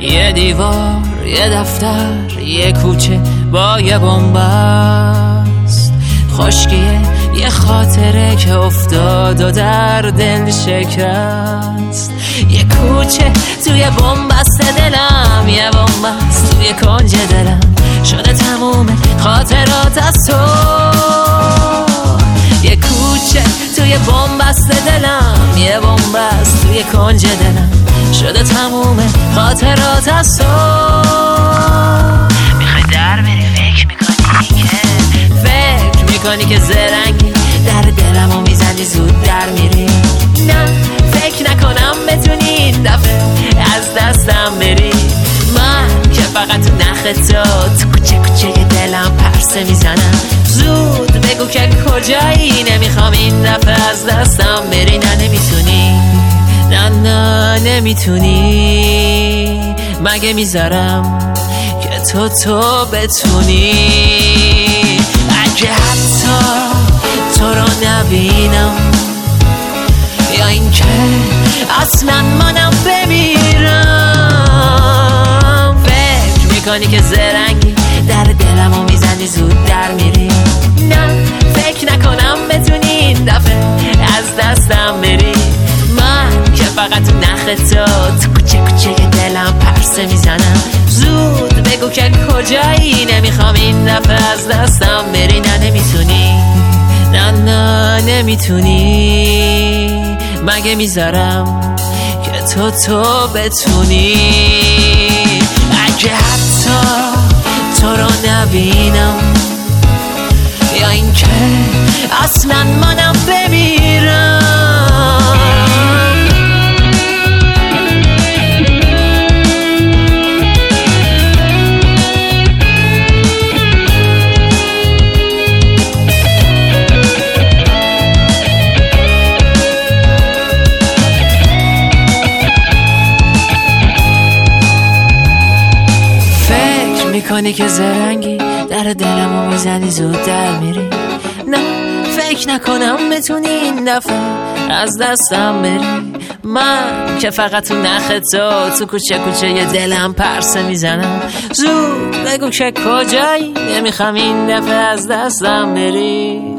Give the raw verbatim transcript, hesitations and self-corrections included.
یه دیوار، یه دفتر، یه کوچه با یه بنبست، خشکیه یه خاطره که افتاد و در دل شکست. یه کوچه توی بنبست دلم، یه بنبست توی کنج دلم، شده تموم خاطرات از تو. یه کوچه توی بنبست دلم، یه بنبست توی کنج دلم، شده تموم خاطرات از تو. میخوای در بری فکر میکنی که فکر میکنی که زرنگی در دلمو میزنی زود در میری. نه فکر نکنم بتونی این دفعه از دستم بری. من که فقط تو نخ تو تو کوچه کوچه دلم پرسه میزنم. زود بگو که کجایی، نمیخوام این دفعه از دستم بری. نه نمیتونی، نه نه نمیتونی، مگه میذارم که تو تو بتونی. اگه حتی تو رو نبینم، یا این که اصلا منم بمیرم، فکر میکنی که زرنگی در دلمو میزنی زود در میری. نه فکر نکنم بتونی این دفعه از دستم بری. من که فقط تو نخ تو تو کوچه کوچه دلم پرسه میزنم. زود بگو که کجایی، نمیخوام این دفعه از دستم بری. نه نمیتونی، نه نه نمیتونی، مگه میذارم که تو تو بتونی. اگه حتی تو رو نبینم، یا این که اصلا منم بمیرم. میکنی که زرنگی در دلمو میزنی زود در میری. نه فکر نکنم بتونی این دفعه از دستم بری. من که فقط تو نخ تو تو کوچه کوچه یه دلم پرسه میزنم. زود بگو که کجایی، نمیخوام این دفعه از دستم بری.